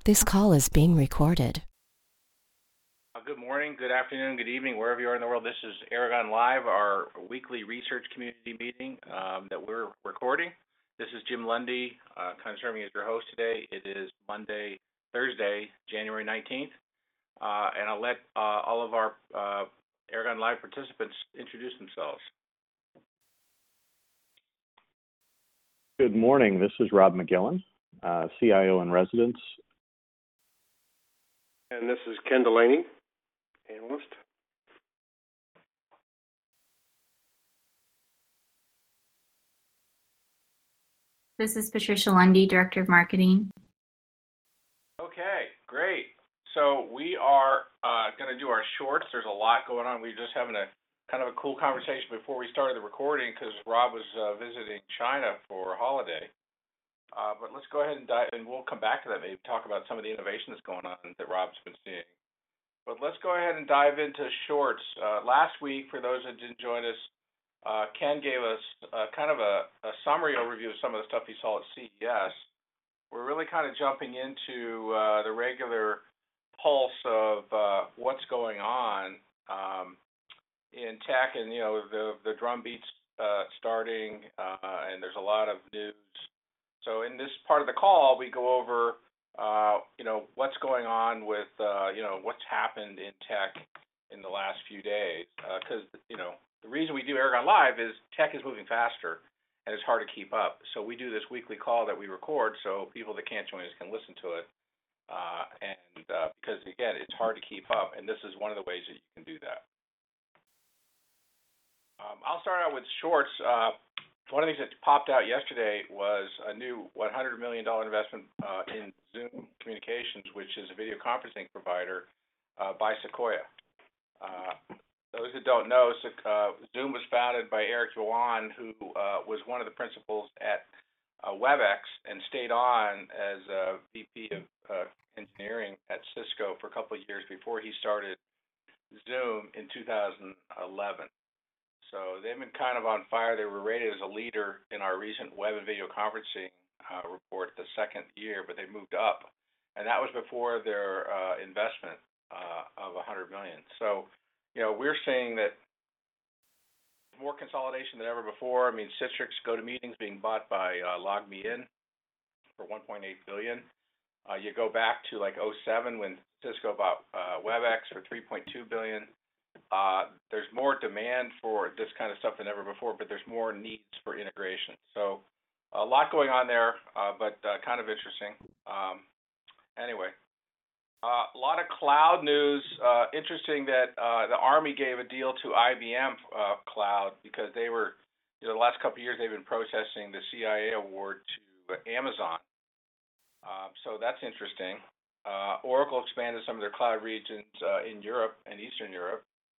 This call is being recorded. Good morning, good afternoon, good evening, wherever you are in the world. This is Aragon Live, our weekly research community meeting that we're recording. This is Jim Lundy, kind of serving as your host today. It is Thursday, January 19th, and I'll let all of our Aragon Live participants introduce themselves. Good morning. This is Rob McGillen, CIO in residence. And this is Ken Delaney, analyst. This is Patricia Lundy, Director of Marketing. Okay, great. So we are going to do our shorts. There's a lot going on. We were just having a kind of a cool conversation before we started the recording because Rob was visiting China for a holiday. But let's go ahead and dive, and we'll come back to that, maybe talk about some of the innovation that's going on that Rob's been seeing. But let's go ahead and dive into shorts. Last week, for those that didn't join us, Ken gave us kind of a summary overview of some of the stuff he saw at CES. We're really kind of jumping into the regular pulse of what's going on in tech, and the drum beats starting, and there's a lot of news. So in this part of the call, we go over what's going on with what's happened in tech in the last few days, because the reason we do Aragon Live is tech is moving faster and it's hard to keep up. So we do this weekly call that we record so people that can't join us can listen to it, because again, it's hard to keep up, and this is one of the ways that you can do that. I'll start out with shorts. One of the things that popped out yesterday was a new $100 million investment in Zoom Communications, which is a video conferencing provider by Sequoia. Those that don't know, Zoom was founded by Eric Yuan, who was one of the principals at WebEx and stayed on as a VP of engineering at Cisco for a couple of years before he started Zoom in 2011. So they've been kind of on fire. They were rated as a leader in our recent web and video conferencing report the second year, but they moved up, and that was before their investment of $100 million. So, we're seeing that more consolidation than ever before. I mean, Citrix GoToMeetings being bought by LogMeIn for $1.8 billion. You go back to like 2007 when Cisco bought WebEx for $3.2 billion. There's more demand for this kind of stuff than ever before, but there's more needs for integration. So a lot going on there, but kind of interesting. Anyway, a lot of cloud news. Interesting that the Army gave a deal to IBM Cloud because they were, the last couple of years they've been processing the CIA award to Amazon. So that's interesting. Oracle expanded some of their cloud regions in Europe and Eastern Europe.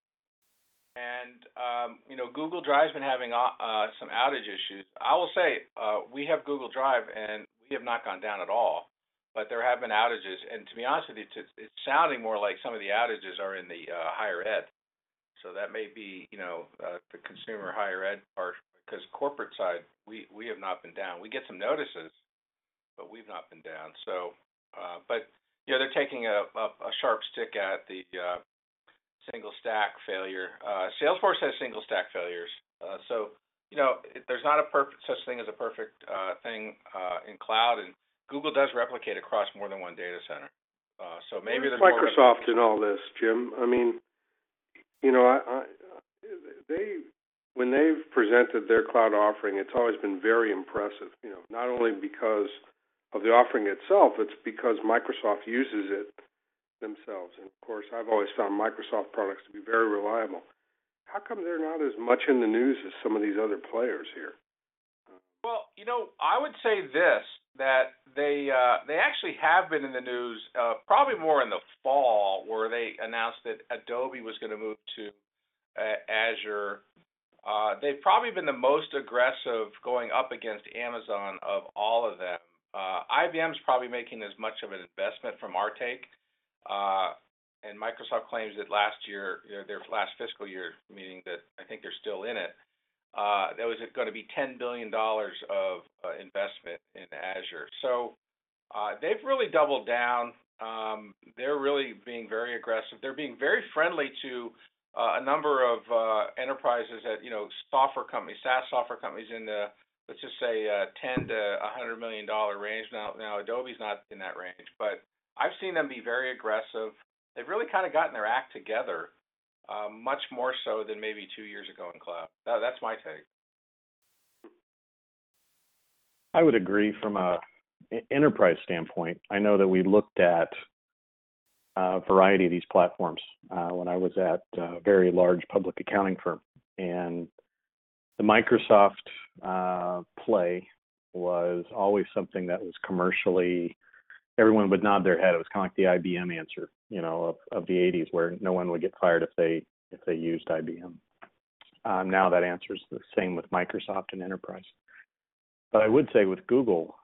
And, Google Drive's been having some outage issues. I will say we have Google Drive, and we have not gone down at all, but there have been outages. And to be honest with you, it's sounding more like some of the outages are in the higher ed. So that may be, the consumer higher ed part, because corporate side, we have not been down. We get some notices, but we've not been down. So, they're taking a sharp stick at the single stack failure. Salesforce has single stack failures. There's not a perfect such thing as a perfect thing in cloud, and Google does replicate across more than one data center. So maybe there's Microsoft in all this, Jim. I mean, when they've presented their cloud offering, it's always been very impressive. Not only because of the offering itself, it's because Microsoft uses it themselves. And of course, I've always found Microsoft products to be very reliable. How come they're not as much in the news as some of these other players here? Well, I would say this, that they actually have been in the news probably more in the fall, where they announced that Adobe was going to move to Azure. They've probably been the most aggressive going up against Amazon of all of them. IBM's probably making as much of an investment from our take. And Microsoft claims that last year, their last fiscal year, meaning that I think they're still in it, there was going to be $10 billion of investment in Azure. So They've really doubled down. They're really being very aggressive. They're being very friendly to a number of enterprises at, software companies, SaaS software companies in the, let's just say, 10 to $100 million range. Now Adobe's not in that range, but I've seen them be very aggressive. They've really kind of gotten their act together, much more so than maybe 2 years ago in cloud. That's my take. I would agree from a enterprise standpoint. I know that we looked at a variety of these platforms when I was at a very large public accounting firm, and the Microsoft play was always something that was commercially, everyone would nod their head. It was kind of like the IBM answer, of the 80s, where no one would get fired if they used IBM. Now that answer is the same with Microsoft and enterprise. But I would say with Google,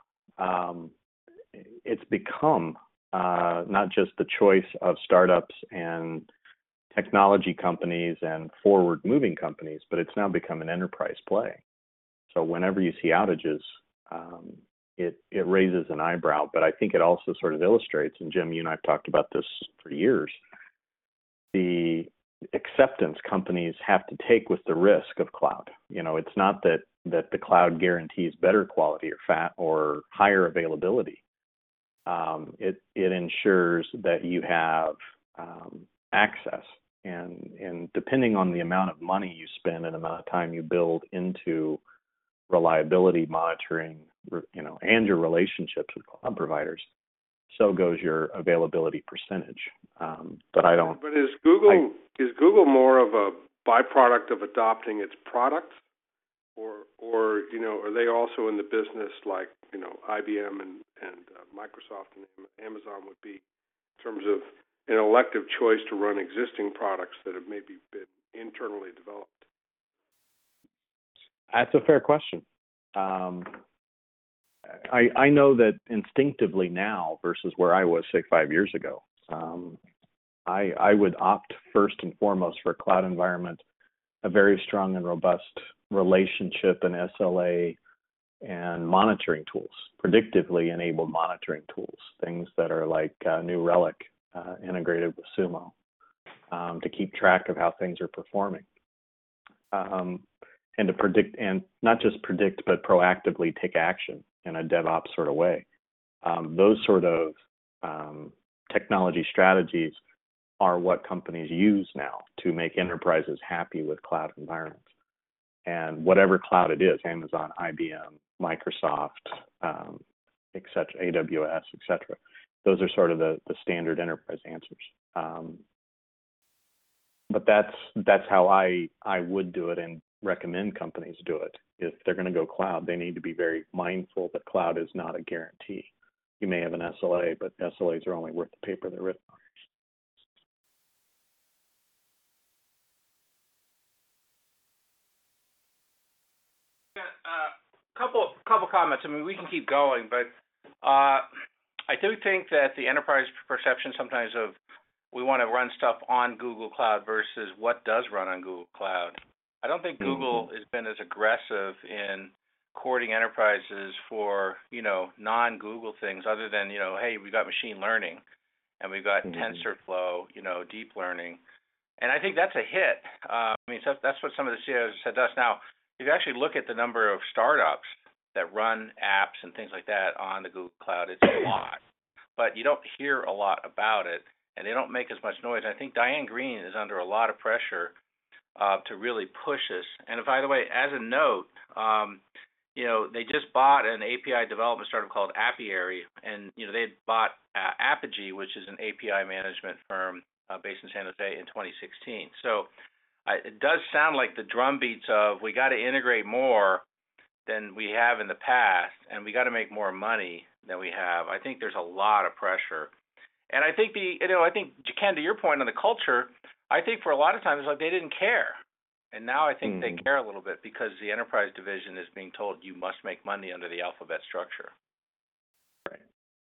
it's become not just the choice of startups and technology companies and forward-moving companies, but it's now become an enterprise play. So whenever you see outages, it raises an eyebrow. But I think it also sort of illustrates, and Jim, you and I have talked about this for years, the acceptance companies have to take with the risk of cloud. It's not that the cloud guarantees better quality or higher availability. It ensures that you have access, and depending on the amount of money you spend and the amount of time you build into reliability monitoring, and your relationships with cloud providers, so goes your availability percentage. But I don't. But is Google more of a byproduct of adopting its products, or are they also in the business like IBM and Microsoft and Amazon would be, in terms of an elective choice to run existing products that have maybe been internally developed? That's a fair question. I know that instinctively now versus where I was, say, 5 years ago, I would opt first and foremost for a cloud environment, a very strong and robust relationship and SLA and monitoring tools, predictively enabled monitoring tools, things that are like New Relic integrated with Sumo to keep track of how things are performing. And to predict, and not just predict, but proactively take action in a DevOps sort of way. Those sort of technology strategies are what companies use now to make enterprises happy with cloud environments. And whatever cloud it is, Amazon, IBM, Microsoft, et cetera, AWS, et cetera, those are sort of the standard enterprise answers. But that's how I would do it and recommend companies do it. If they're going to go cloud, they need to be very mindful that cloud is not a guarantee. You may have an SLA, but SLAs are only worth the paper they're written on. Couple comments. I mean, we can keep going, but I do think that the enterprise perception sometimes of we want to run stuff on Google Cloud versus what does run on Google Cloud. I don't think Google has been as aggressive in courting enterprises for, non-Google things other than, hey, we've got machine learning and we've got TensorFlow, deep learning. And I think that's a hit. That's what some of the CEOs said to us. Now, if you actually look at the number of startups that run apps and things like that on the Google Cloud, it's a lot. But you don't hear a lot about it, and they don't make as much noise. I think Diane Greene is under a lot of pressure to really push this. And by the way, as a note, they just bought an API development startup called Appiary, and they had bought Apigee, which is an API management firm based in San Jose, in 2016. So it does sound like the drumbeats of we got to integrate more than we have in the past, and we got to make more money than we have. I think there's a lot of pressure, and I think Ken, to your point on the culture, I think for a lot of times, like, they didn't care. And now I think they care a little bit because the enterprise division is being told you must make money under the alphabet structure. Right.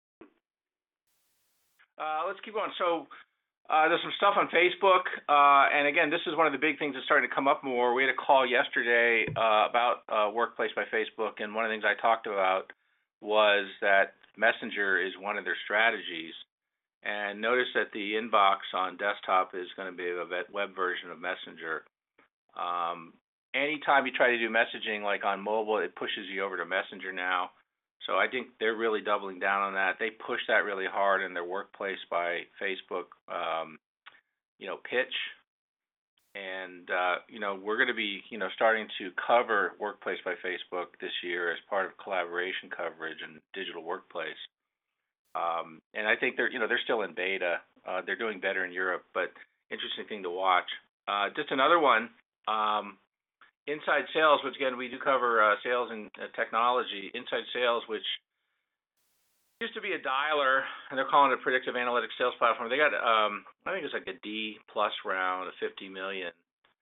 Let's keep going. So there's some stuff on Facebook. And again, this is one of the big things that's starting to come up more. We had a call yesterday about Workplace by Facebook. And one of the things I talked about was that Messenger is one of their strategies. And notice that the inbox on desktop is going to be a web version of Messenger. Anytime you try to do messaging like on mobile, it pushes you over to Messenger now. So I think they're really doubling down on that. They push that really hard in their Workplace by Facebook, pitch. And, we're going to be, starting to cover Workplace by Facebook this year as part of collaboration coverage and digital workplace. And I think they're still in beta. They're doing better in Europe, but interesting thing to watch. Just another one, Inside Sales, which again, we do cover sales and technology. Inside Sales, which used to be a dialer, and they're calling it a predictive analytics sales platform. They got, I think it's like a D plus round of $50 million.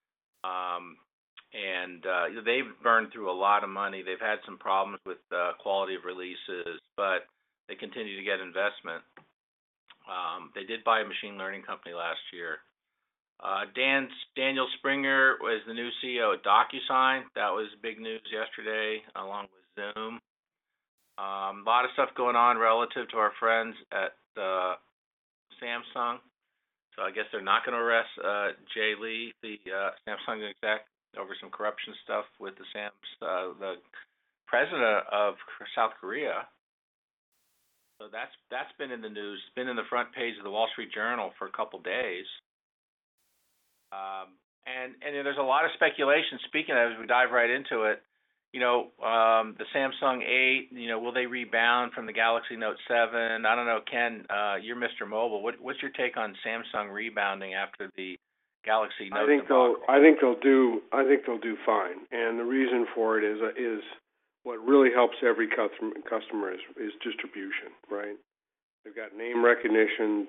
They've burned through a lot of money. They've had some problems with quality of releases, but they continue to get investment. They did buy a machine learning company last year. Daniel Springer was the new CEO at DocuSign. That was big news yesterday, along with Zoom. A lot of stuff going on relative to our friends at Samsung. So I guess they're not going to arrest Jay Lee, the Samsung exec, over some corruption stuff with the president of South Korea. So that's been in the news. It's been in the front page of the Wall Street Journal for a couple days. And there's a lot of speculation. Speaking of, as we dive right into it, the Samsung 8, will they rebound from the Galaxy Note 7? I don't know, Ken, you're Mr. Mobile. What's your take on Samsung rebounding after the Galaxy Note debacle? I think they'll do fine, and the reason for it is what really helps every customer is distribution, right? They've got name recognition.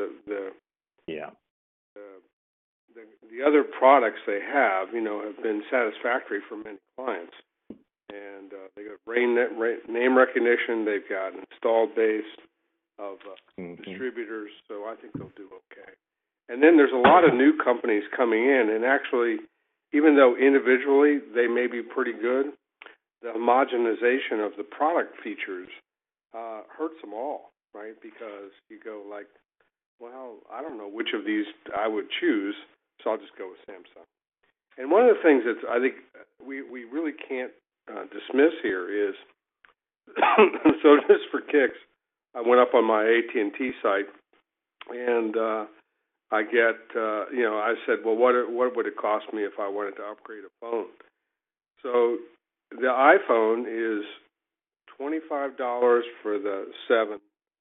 The other products they have been satisfactory for many clients. And they got name recognition. They've got an installed base of distributors, so I think they'll do okay. And then there's a lot of new companies coming in, and actually, even though individually they may be pretty good, the homogenization of the product features hurts them all, right? Because you go like, well, I don't know which of these I would choose, so I'll just go with Samsung. And one of the things that I think we really can't dismiss here is, so just for kicks, I went up on my AT&T site, and I get, I said, well, what would it cost me if I wanted to upgrade a phone? So the iPhone is $25 for the 7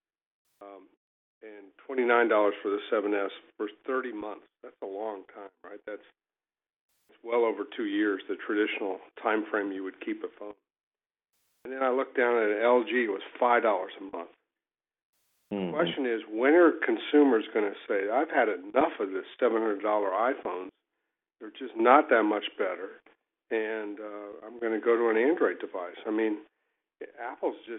and $29 for the 7S for 30 months. That's a long time, right? It's well over 2 years, the traditional time frame you would keep a phone. And then I looked down at an LG, it was $5 a month. The question is, when are consumers going to say, I've had enough of this $700 iPhones, they're just not that much better, and I'm going to go to an Android device. I mean, Apple's just,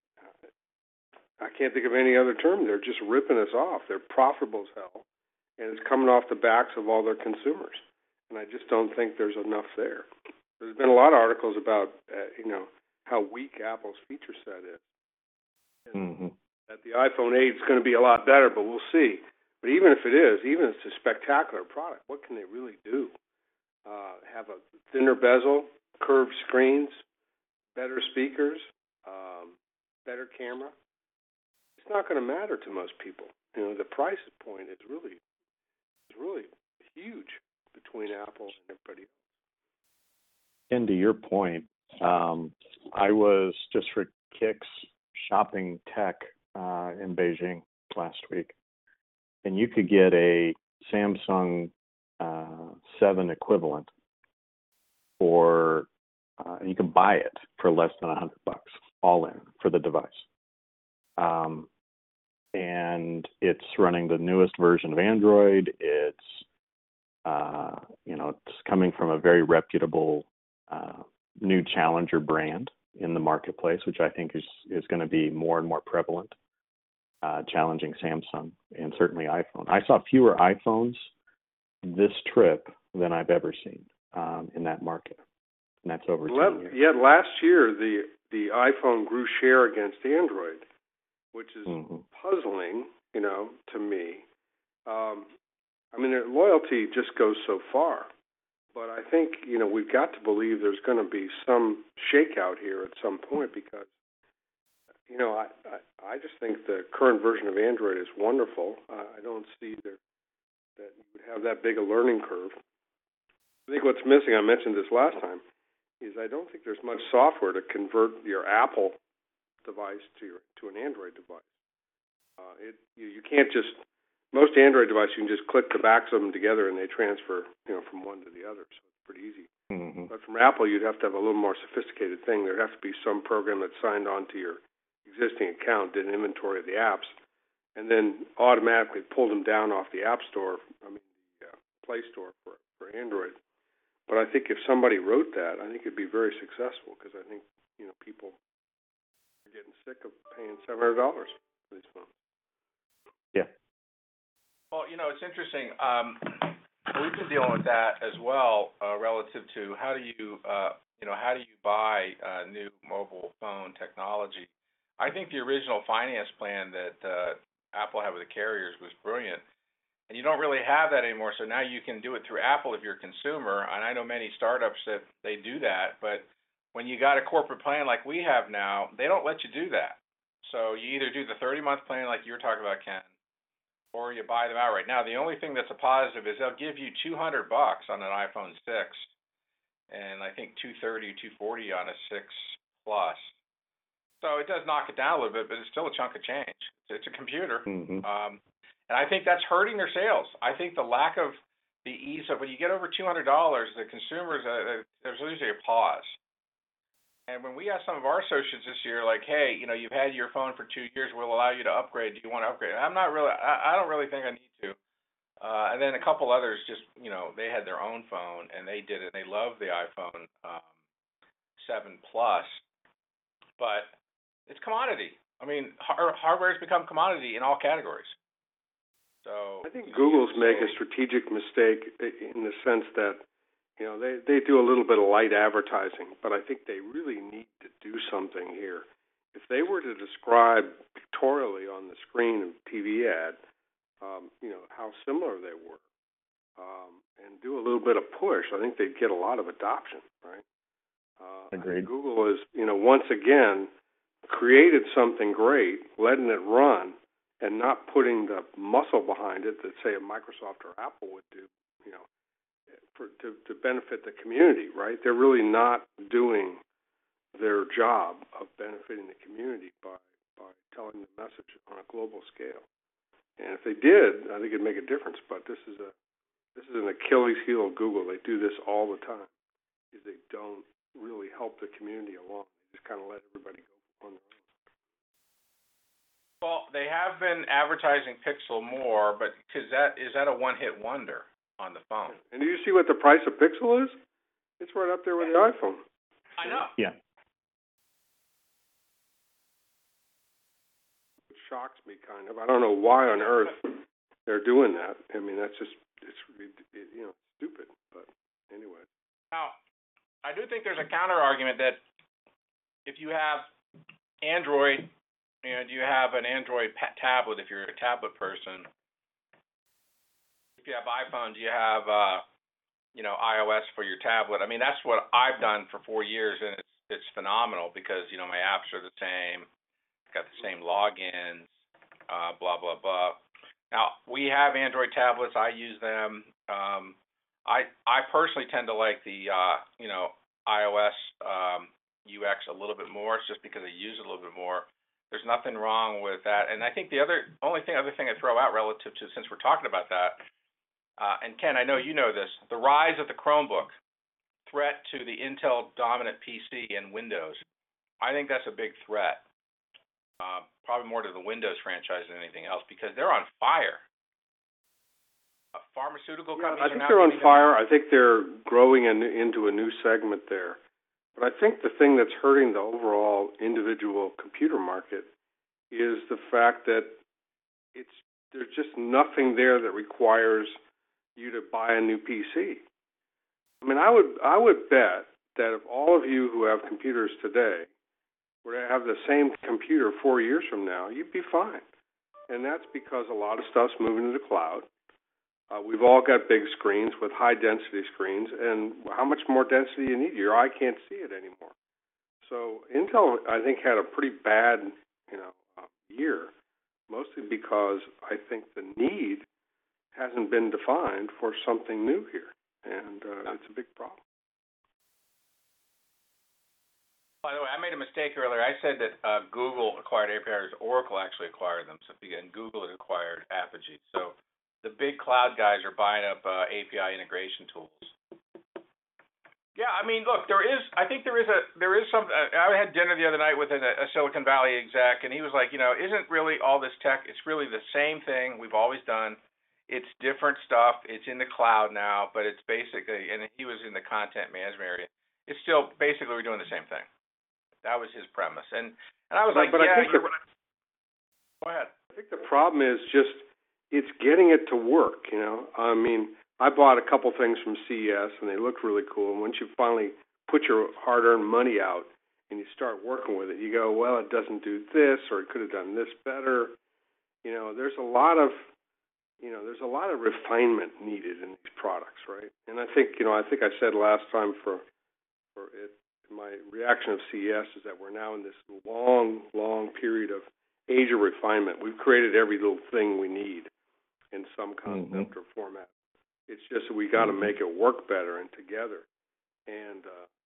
I can't think of any other term. They're just ripping us off. They're profitable as hell, and it's coming off the backs of all their consumers. And I just don't think there's enough there. There's been a lot of articles about, how weak Apple's feature set is. That the iPhone 8 is going to be a lot better, but we'll see. But even if it is, even if it's a spectacular product, what can they really do? Have a thinner bezel, curved screens, better speakers, better camera. It's not going to matter to most people. The price point is really huge between Apple and everybody else. And to your point, I was just for kicks shopping tech in Beijing last week, and you could get a Samsung 7 equivalent for, you can buy it for less than $100 all in for the device. And it's running the newest version of Android. It's it's coming from a very reputable new challenger brand in the marketplace, which I think is going to be more and more prevalent, challenging Samsung and certainly iPhone. I saw fewer iPhones this trip than I've ever seen in that market, and that's over 10 years. Yeah, last year the iPhone grew share against Android, which is Mm-hmm. puzzling, to me. Their loyalty just goes so far. But I think, we've got to believe there's going to be some shakeout here at some point because, I just think the current version of Android is wonderful. I don't see that you would have that big a learning curve. I think what's missing, I mentioned this last time, is I don't think there's much software to convert your Apple device to an Android device. You can't just, most Android devices, you can just click the backs of them together and they transfer, from one to the other. So it's pretty easy. Mm-hmm. But from Apple, you'd have to have a little more sophisticated thing. There'd have to be some program that signed on to your existing account, did an inventory of the apps, and then automatically pulled them down off the App Store, the Play Store for Android. But I think if somebody wrote that, I think it'd be very successful because I think, people are getting sick of paying $700 for these phones. Yeah. Well, it's interesting. We've been dealing with that as well, relative to how do you buy new mobile phone technology. I think the original finance plan that Apple had with the carriers was brilliant, and you don't really have that anymore. So now you can do it through Apple if you're a consumer, and I know many startups that they do that. But when you got a corporate plan like we have now, they don't let you do that. So you either do the 30-month plan like you were talking about, Ken, or you buy them outright. Now, the only thing that's a positive is they'll give you $200 on an iPhone 6, and I think $230, $240 on a 6 Plus. So it does knock it down a little bit, but it's still a chunk of change. It's a computer. Mm-hmm. And I think that's hurting their sales. I think the lack of the ease of when you get over $200, the consumers, there's usually a pause. And when we asked some of our associates this year, like, hey, you've had your phone for 2 years, we'll allow you to upgrade. Do you want to upgrade? I don't really think I need to. And then a couple others just, they had their own phone and they did it. They loved the iPhone 7 Plus, but it's commodity. Hardware has become commodity in all categories. So I think Google's make a strategic mistake in the sense that, they do a little bit of light advertising, but I think they really need to do something here. If they were to describe pictorially on the screen of TV ad, how similar they were, and do a little bit of push, I think they'd get a lot of adoption, right? Agreed. Google is, once again, created something great, letting it run, and not putting the muscle behind it that, say, a Microsoft or Apple would do, to benefit the community, right? They're really not doing their job of benefiting the community by telling the message on a global scale. And if they did, I think it'd make a difference. But this is an Achilles heel of Google. They do this all the time. Is they don't really help the community along. They just kind of let everybody go on their own. Well, they have been advertising Pixel more, but is that a one-hit wonder on the phone? And do you see what the price of Pixel is? It's right up there with the iPhone. I know. Yeah. It shocks me kind of. I don't know why on earth they're doing that. That's just it's stupid. But anyway. Now, I do think there's a counter argument that if you have Android and you have an Android tablet, if you're a tablet person. If you have iPhones, you have iOS for your tablet. That's what I've done for 4 years, and it's phenomenal because my apps are the same, got the same logins, blah blah blah. Now we have Android tablets. I use them. I personally tend to like the iOS UX a little bit more. It's just because I use it a little bit more. There's nothing wrong with that. And I think the other thing I throw out relative to, since we're talking about that. And Ken, I know you know this, the rise of the Chromebook, threat to the Intel-dominant PC and Windows. I think that's a big threat, probably more to the Windows franchise than anything else, because they're on fire. Pharmaceutical companies I think they're on fire. I think they're growing into a new segment there. But I think the thing that's hurting the overall individual computer market is the fact that there's just nothing there that requires you to buy a new PC. I would bet that if all of you who have computers today were to have the same computer 4 years from now, you'd be fine. And that's because a lot of stuff's moving to the cloud. We've all got big screens with high-density screens, and how much more density you need? Your eye can't see it anymore. So Intel, I think, had a pretty bad, year, mostly because I think the need hasn't been defined for something new here, and it's a big problem. By the way, I made a mistake earlier. I said that Google acquired APIs. Oracle actually acquired them. So again, Google had acquired Apigee. So the big cloud guys are buying up API integration tools. Yeah, I mean, look, I think there is some. I had dinner the other night with a Silicon Valley exec, and he was like, isn't really all this tech? It's really the same thing we've always done. It's different stuff. It's in the cloud now, but it's basically, and he was in the content management area. It's still basically we're doing the same thing. That was his premise, and I was like, but yeah, I think you're right. Go ahead. I think the problem is just it's getting it to work. I mean, I bought a couple things from CES, and they looked really cool. And once you finally put your hard-earned money out and you start working with it, you go, well, it doesn't do this, or it could have done this better. There's a lot of refinement needed in these products, right? And I think I said last time for it, my reaction of CES is that we're now in this long, long period of age of refinement. We've created every little thing we need in some concept or format. It's just that we got to make it work better and together. And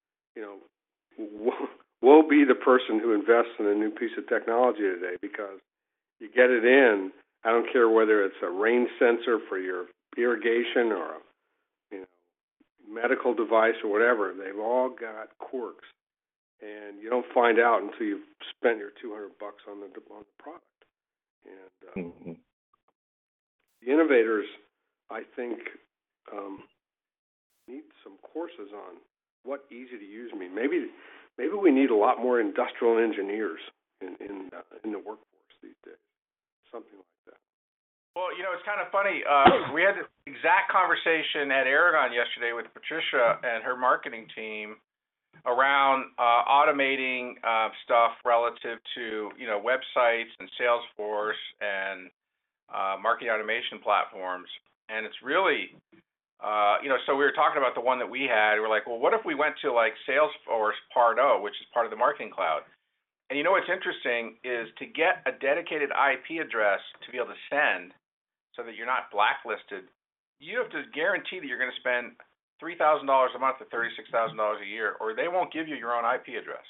woe be the person who invests in a new piece of technology today, because you get it in. I don't care whether it's a rain sensor for your irrigation or a medical device or whatever. They've all got quirks, and you don't find out until you've spent your $200 on the product. And the innovators, I think, need some courses on what easy to use means. Maybe we need a lot more industrial engineers in the workforce these days. Something like that. Well, it's kind of funny. We had this exact conversation at Aragon yesterday with Patricia and her marketing team around automating stuff relative to websites and Salesforce and marketing automation platforms. And it's really, so we were talking about the one that we had. We're like, well, what if we went to like Salesforce Part O, which is part of the Marketing Cloud? And what's interesting is to get a dedicated IP address to be able to send so that you're not blacklisted, you have to guarantee that you're going to spend $3,000 a month or $36,000 a year, or they won't give you your own IP address.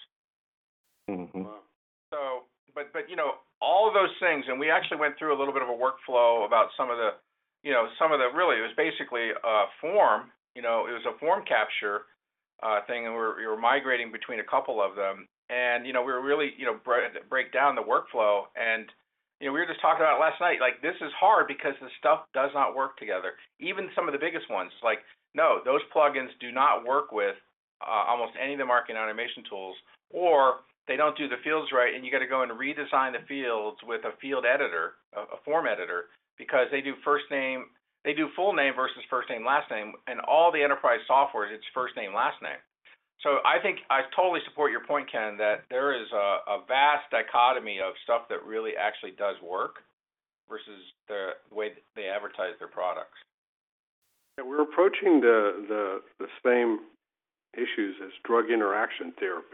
So, but all of those things, and we actually went through a little bit of a workflow about some of the really, it was basically a form, it was a form capture thing, and we were migrating between a couple of them. And, we were really, break down the workflow. And, we were just talking about it last night. Like, this is hard because the stuff does not work together. Even some of the biggest ones. Like, no, those plugins do not work with almost any of the marketing automation tools, or they don't do the fields right, and you got to go and redesign the fields with a field editor, a form editor, because they do full name versus first name, last name, and all the enterprise software, it's first name, last name. So I think I totally support your point, Ken, that there is a vast dichotomy of stuff that really actually does work versus the way that they advertise their products. Yeah, we're approaching the same issues as drug interaction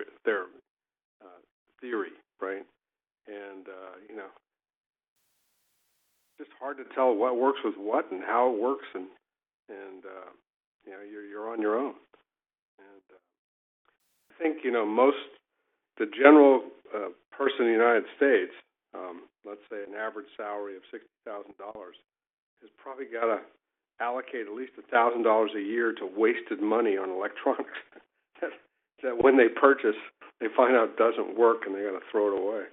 theory, right? And it's just hard to tell what works with what and how it works, and you're on your own. I think the general person in the United States, let's say an average salary of $60,000, has probably got to allocate at least $1,000 a year to wasted money on electronics that when they purchase, they find out it doesn't work and they got to throw it away.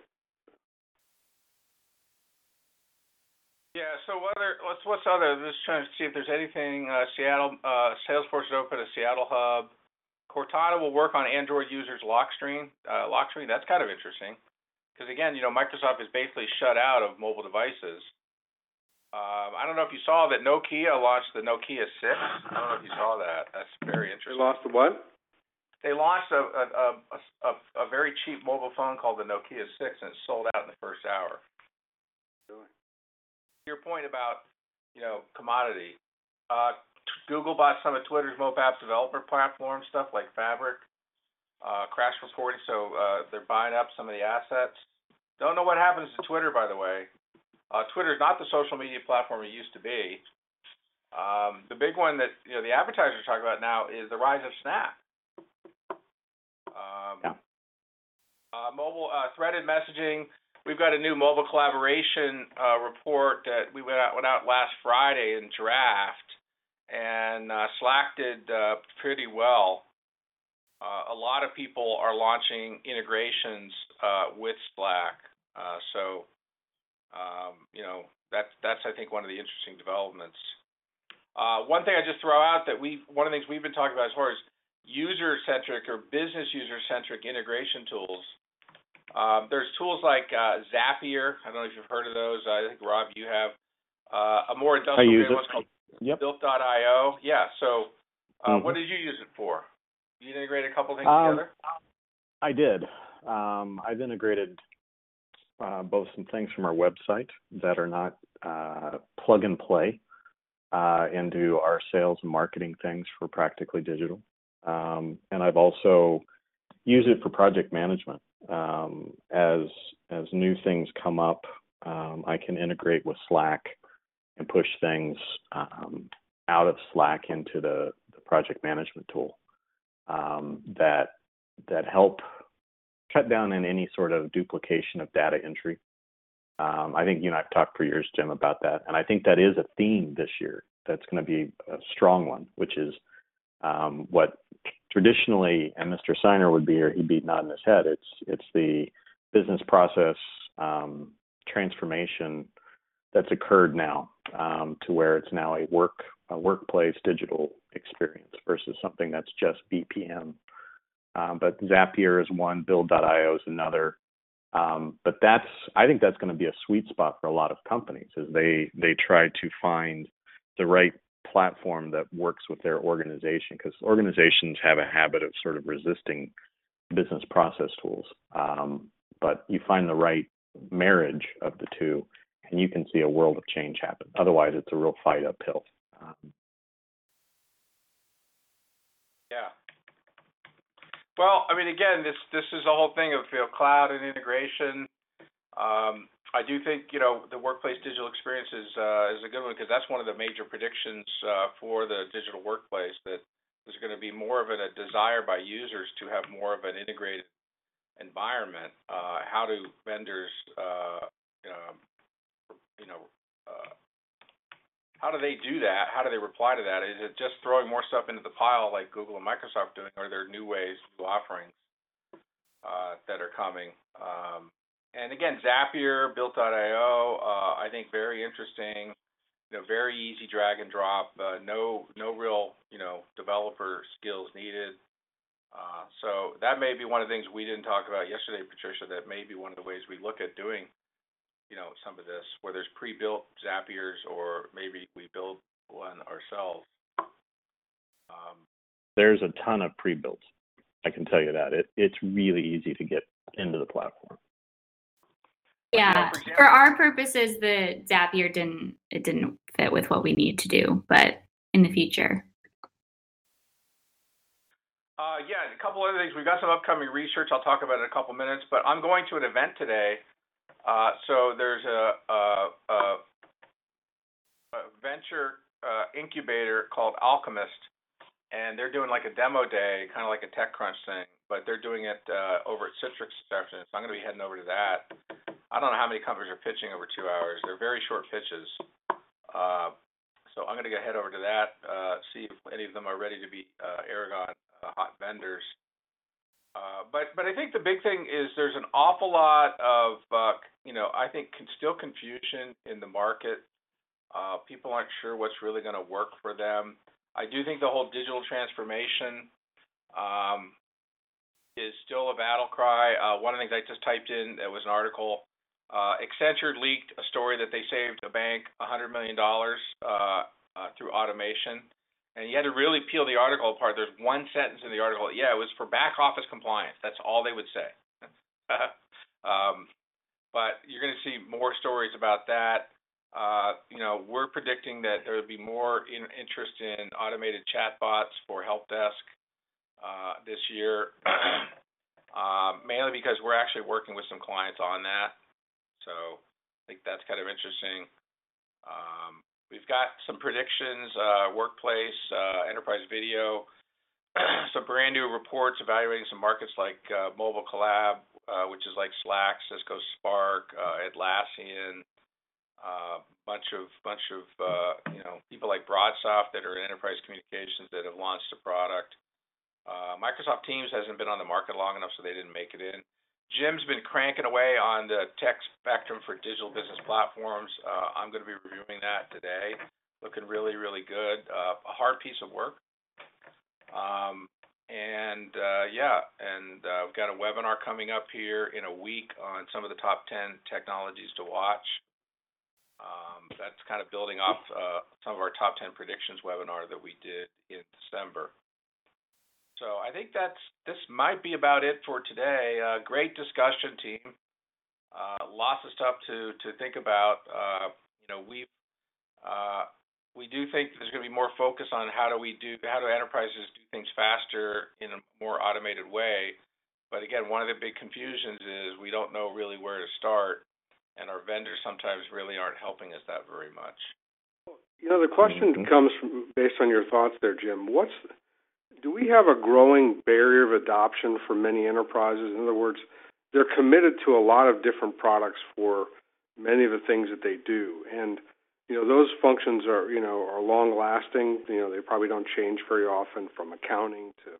Yeah. So what's other? Just trying to see if there's anything. Seattle Salesforce has opened a Seattle hub. Cortana will work on Android users' lock screen. That's kind of interesting, because again, Microsoft is basically shut out of mobile devices. I don't know if you saw that Nokia launched the Nokia 6. I don't know if you saw that. That's very interesting. They lost the what? they launched a very cheap mobile phone called the Nokia 6, and it sold out in the first hour. Really? Your point about, commodity. Google bought some of Twitter's mobile app developer platform stuff like Fabric, crash reporting, so they're buying up some of the assets. Don't know what happens to Twitter, by the way. Twitter's not the social media platform it used to be. The big one that the advertisers talk about now is the rise of Snap. Mobile threaded messaging. We've got a new mobile collaboration report that we went out last Friday in draft, and Slack did pretty well. A lot of people are launching integrations with Slack, so that's I think one of the interesting developments. One thing I just throw out that one of the things we've been talking about as far as user-centric or business user-centric integration tools. There's tools like Zapier. I don't know if you've heard of those. I think, Rob, you have. A more industrial grade one's called Built.io. Yeah. So, what did you use it for? You integrate a couple things together? I did. I've integrated both some things from our website that are not plug and play into our sales and marketing things for Practically Digital. And I've also used it for project management. As new things come up, I can integrate with Slack and push things out of Slack into the project management tool that help cut down on any sort of duplication of data entry. I think you and I have talked for years, Jim, about that, and I think that is a theme this year that's going to be a strong one, which is what traditionally, and Mr. Seiner would be here, he'd be nodding his head. It's the business process transformation that's occurred now to where it's now a workplace digital experience versus something that's just BPM. But Zapier is one, Build.io is another. But I think that's going to be a sweet spot for a lot of companies as they try to find the right platform that works with their organization, because organizations have a habit of sort of resisting business process tools. But you find the right marriage of the two, and you can see a world of change happen. Otherwise, it's a real fight uphill. Yeah. Well, I mean, again, this is the whole thing of cloud and integration. I do think the workplace digital experience is a good one, because that's one of the major predictions for the digital workplace, that there's going to be more of a desire by users to have more of an integrated environment. How do vendors, how do they do that? How do they reply to that? Is it just throwing more stuff into the pile like Google and Microsoft doing, or are there new ways, new offerings that are coming? And again, Zapier, Built.io, I think very interesting. Very easy drag and drop. No real developer skills needed. So that may be one of the things we didn't talk about yesterday, Patricia. That may be one of the ways we look at doing some of this, where there's pre-built Zapiers, or maybe we build one ourselves. There's a ton of pre-builts. I can tell you that. It's really easy to get into the platform. Yeah, for our purposes, the Zapier didn't fit with what we need to do, but in the future. Yeah, a couple other things. We've got some upcoming research I'll talk about in a couple minutes, but I'm going to an event today. So there's a venture incubator called Alchemist, and they're doing like a demo day, kind of like a TechCrunch thing, but they're doing it over at Citrix this afternoon. So I'm going to be heading over to that. I don't know how many companies are pitching over 2 hours. They're very short pitches. So I'm going to head over to that, see if any of them are ready to be Aragon hot vendors. But I think the big thing is there's an awful lot of, I think still confusion in the market. People aren't sure what's really going to work for them. I do think the whole digital transformation is still a battle cry. One of the things I just typed in, that was an article. Accenture leaked a story that they saved a bank $100 million through automation. And you had to really peel the article apart. There's one sentence in the article. Yeah, it was for back office compliance. That's all they would say. But you're going to see more stories about that. We're predicting that there will be more interest in automated chatbots for help desk this year, mainly because we're actually working with some clients on that. So I think that's kind of interesting. We've got some predictions, workplace, enterprise video, some brand new reports evaluating some markets like Mobile Collab, which is like Slack, Cisco Spark, Atlassian, bunch of people like Broadsoft that are in enterprise communications that have launched a product. Microsoft Teams hasn't been on the market long enough, so they didn't make it in. Jim's been cranking away on the tech spectrum for digital business platforms. I'm going to be reviewing that today. Looking really, really good. A hard piece of work. We've got a webinar coming up here in a week on some of the top 10 technologies to watch. That's kind of building off some of our top 10 predictions webinar that we did in December. So I think this might be about it for today. Great discussion, team. Lots of stuff to think about. We do think there's going to be more focus on how do enterprises do things faster in a more automated way. But again, one of the big confusions is we don't know really where to start, and our vendors sometimes really aren't helping us that very much. The question comes based on your thoughts there, Jim. Do we have a growing barrier of adoption for many enterprises? In other words, they're committed to a lot of different products for many of the things that they do, and those functions are long lasting. They probably don't change very often, from accounting to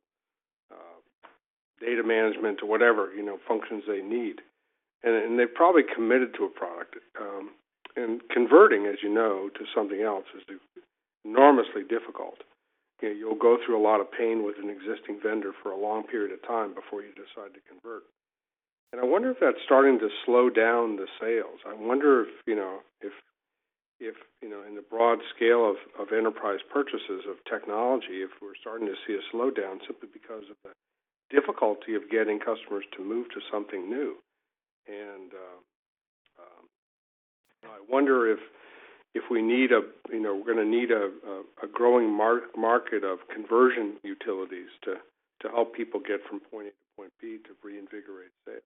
data management to whatever functions they need, and they've probably committed to a product. And converting, as you know, to something else is enormously difficult. You'll go through a lot of pain with an existing vendor for a long period of time before you decide to convert. And I wonder if that's starting to slow down the sales. I wonder if in the broad scale of enterprise purchases of technology, if we're starting to see a slowdown simply because of the difficulty of getting customers to move to something new. And I wonder if we need we're going to need a growing market of conversion utilities to help people get from point A to point B to reinvigorate sales.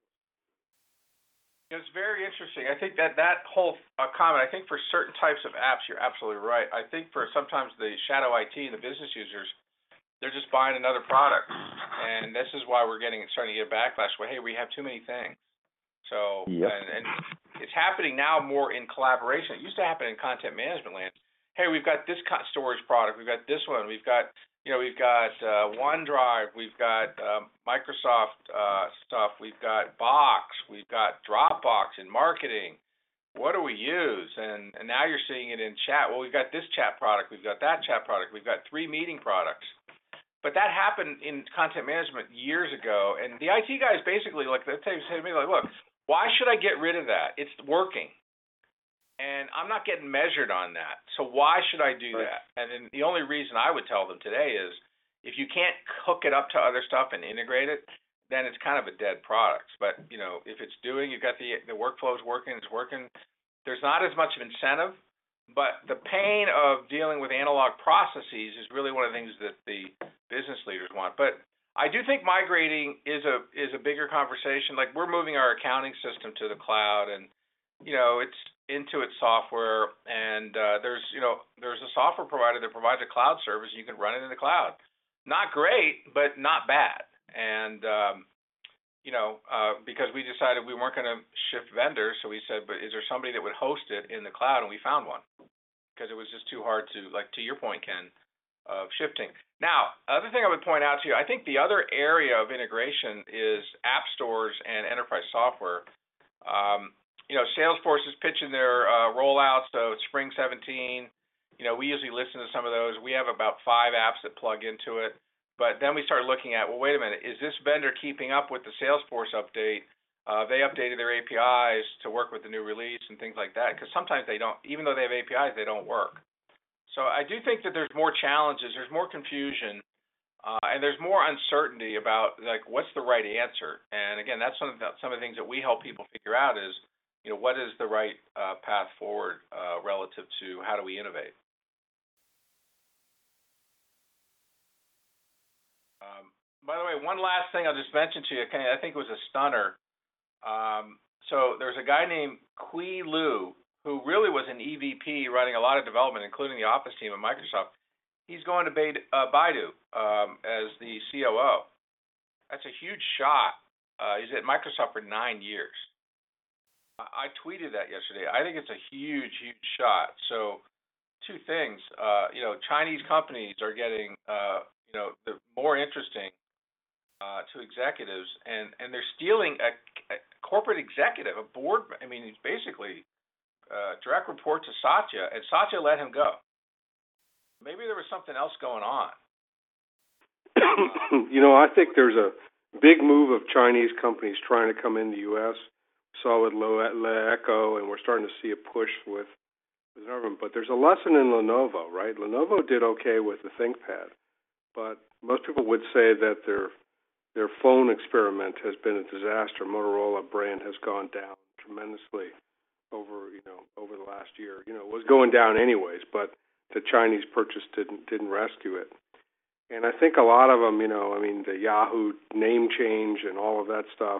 It's very interesting. I think that whole comment, I think for certain types of apps, you're absolutely right. I think for sometimes the shadow IT, the business users, they're just buying another product. And this is why we're starting to get backlash. Well, hey, we have too many things. So, yep. and it's happening now more in collaboration. It used to happen in content management land. Hey, we've got this storage product. We've got this one. We've got OneDrive. We've got Microsoft stuff. We've got Box. We've got Dropbox in marketing. What do we use? And now you're seeing it in chat. Well, we've got this chat product. We've got that chat product. We've got 3 meeting products. But that happened in content management years ago. And the IT guys basically, they say to me, look, why should I get rid of that? It's working. And I'm not getting measured on that. So why should I do that? And then the only reason I would tell them today is if you can't hook it up to other stuff and integrate it, then it's kind of a dead product. But, if it's doing, you've got the workflows working, it's working. There's not as much of incentive, but the pain of dealing with analog processes is really one of the things that the business leaders want. But I do think migrating is a bigger conversation. Like, we're moving our accounting system to the cloud, and it's Intuit software, and there's a software provider that provides a cloud service. You can run it in the cloud. Not great, but not bad. And because we decided we weren't going to shift vendors, so we said, but is there somebody that would host it in the cloud? And we found one, because it was just too hard to, to your point, Ken, of shifting. Now, other thing I would point out to you, I think the other area of integration is app stores and enterprise software. Salesforce is pitching their rollout, so Spring 17. We usually listen to some of those. We have about 5 apps that plug into it. But then we start looking at, well, wait a minute, is this vendor keeping up with the Salesforce update? They updated their APIs to work with the new release and things like that, because sometimes they don't, even though they have APIs, they don't work. So I do think that there's more challenges, there's more confusion, and there's more uncertainty about like what's the right answer. And again, that's some of the things that we help people figure out is, what is the right path forward relative to how do we innovate. By the way, one last thing I'll just mention to you, I think it was a stunner. So there's a guy named Kui Lu, who really was an EVP running a lot of development, including the Office team at Microsoft. He's going to Baidu as the COO. That's a huge shot. He's at Microsoft for 9 years. I tweeted that yesterday. I think it's a huge, huge shot. So two things. Chinese companies are getting, they're more interesting to executives, and they're stealing a corporate executive, a board. I mean, he's basically direct report to Satya, and Satya let him go. Maybe there was something else going on. I think there's a big move of Chinese companies trying to come in the U.S. Saw with LeEco, and we're starting to see a push with government. But there's a lesson in Lenovo, right? Lenovo did okay with the ThinkPad, but most people would say that their phone experiment has been a disaster. Motorola brand has gone down tremendously over the last year. It was going down anyways, but the Chinese purchase didn't rescue it. And I think a lot of them, the Yahoo name change and all of that stuff,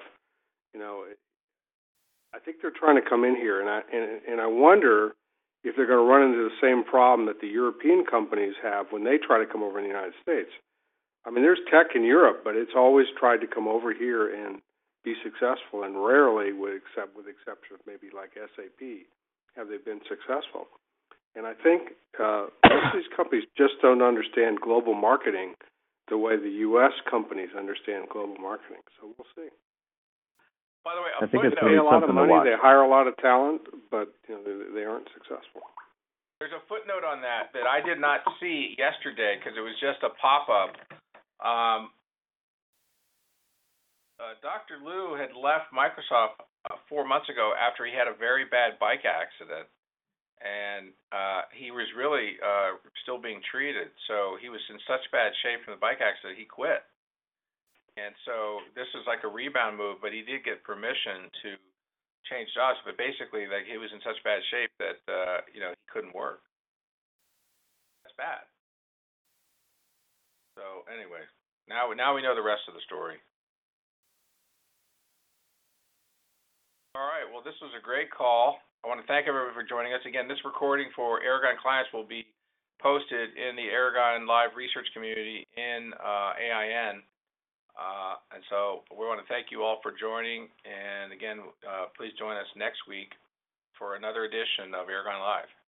I think they're trying to come in here, and I wonder if they're going to run into the same problem that the European companies have when they try to come over in the United States. I mean, there's tech in Europe, but it's always tried to come over here and be successful, and rarely, with exception of maybe like SAP, have they been successful. And I think most of these companies just don't understand global marketing the way the U.S. companies understand global marketing. So we'll see. By the way, I think it's they pay a lot of money, they hire a lot of talent, but they aren't successful. There's a footnote on that I did not see yesterday because it was just a pop-up. Dr. Liu had left Microsoft 4 months ago after he had a very bad bike accident, and he was really still being treated. So he was in such bad shape from the bike accident, he quit. And so this is like a rebound move, but he did get permission to change jobs. But basically, like he was in such bad shape that he couldn't work. That's bad. So anyway, now we know the rest of the story. All right. Well, this was a great call. I want to thank everyone for joining us. Again, this recording for Aragon clients will be posted in the Aragon Live research community in AIN. And so we want to thank you all for joining. And again, please join us next week for another edition of Aragon Live.